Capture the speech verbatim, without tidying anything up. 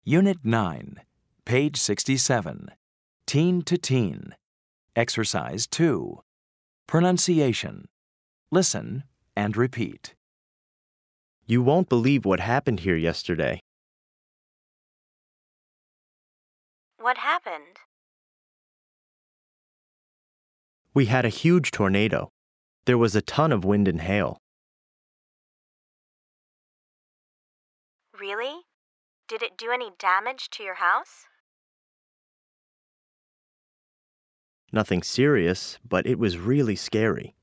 Unit nine, page sixty-seven. Teen to Teen. Exercise two. Pronunciation. Listen and repeat. You won't believe what happened here yesterday. What happened? We had a huge tornado. There was a ton of wind and hail. Really? Did it do any damage to your house? Nothing serious, but it was really scary.